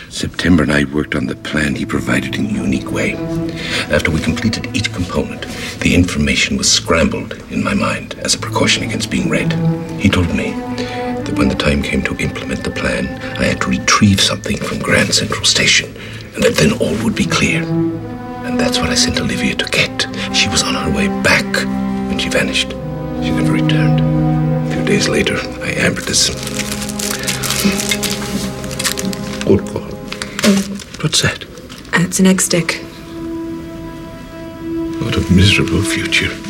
September and I worked on the plan he provided in a unique way. After we completed each component, the information was scrambled in my mind as a precaution against being read. He told me that when the time came to implement the plan, I had to retrieve something from Grand Central Station, and that then all would be clear. And that's what I sent Olivia to get. She was on her way back when she vanished. She never returned. A few days later, I hammered this. Good God. What's that? It's an egg stick. What a miserable future.